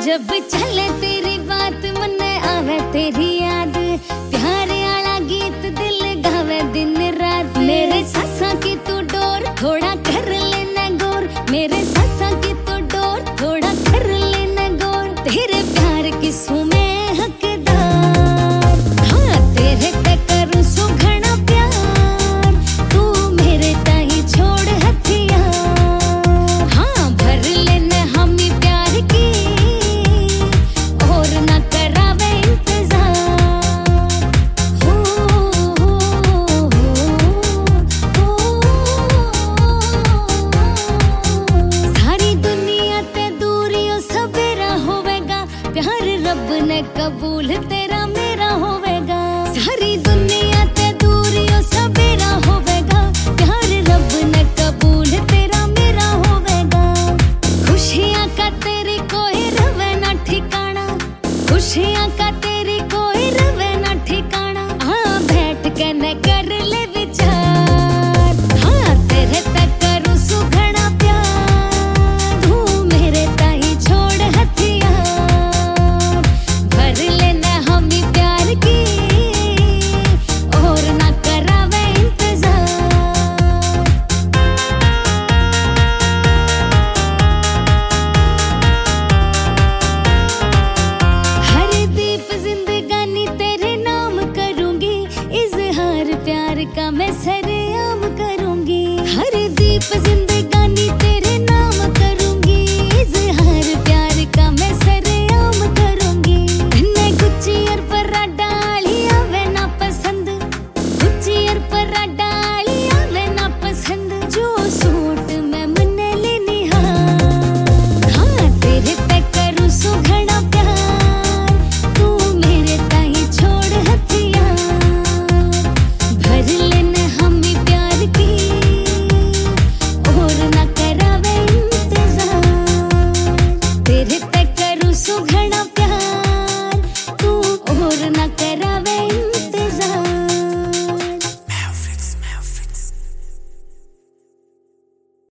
जब चले तेरी बात मने आवे तेरी याद, प्यार आला गीत दिल गावे दिन रात। मेरे सासा की तू डोर थोड़ा कर लेना गौर, मेरे सासा की तू डोर थोड़ा कर लेना गौर। तेरे प्यार की सुमे हकदार, हाँ तेरे पे करूं सुघना प्यार, तू मेरे ताई छोड़ हथियार। हाँ भर लेना हमी प्यार की और ना करावे इंतजार। हो सारी दुनिया ते दूरियों सवेरा होवेगा, प्यार रब ने कबूल तेरा मेरा होवेगा। सारी दुनिया ते दूरियों सवेरा होवेगा, प्यार रब ने कबूल तेरा मेरा होवेगा। खुशियां का तेरी कोई रवे ना ठिकाना, खुशियां का तेरी कोई रवे ना ठिकाना। हाँ बैठ के न कर ले विचार, हाँ तेरे तक करूं सुघना प्यार, तू मेरे ताई छोड़ हथियार। भर लेना हमी प्यार की और ना करावे इंतजार। हर दीप जिंदगानी तेरे नाम करूंगी, इजहार प्यार का मैं सरेआम करूंगी। हर दीप जिंदगानी तेरे नाम करूंगी, इजहार प्यार का मैं सरेआम करूंगी। ने गुच्चियर पर डाली आवे ना पसंद, गुच्चियर पर डाली आवे ना पसंद। जो सूट मैं मन लेनी हाँ तेरे पे करूं सुघना प्यार, तू मेरे ताई छोड़ हथियार। भर लेना हमी प्यार की और ना करावे इंतजार। तेरे पे करूं सुघना प्यार, तू और ना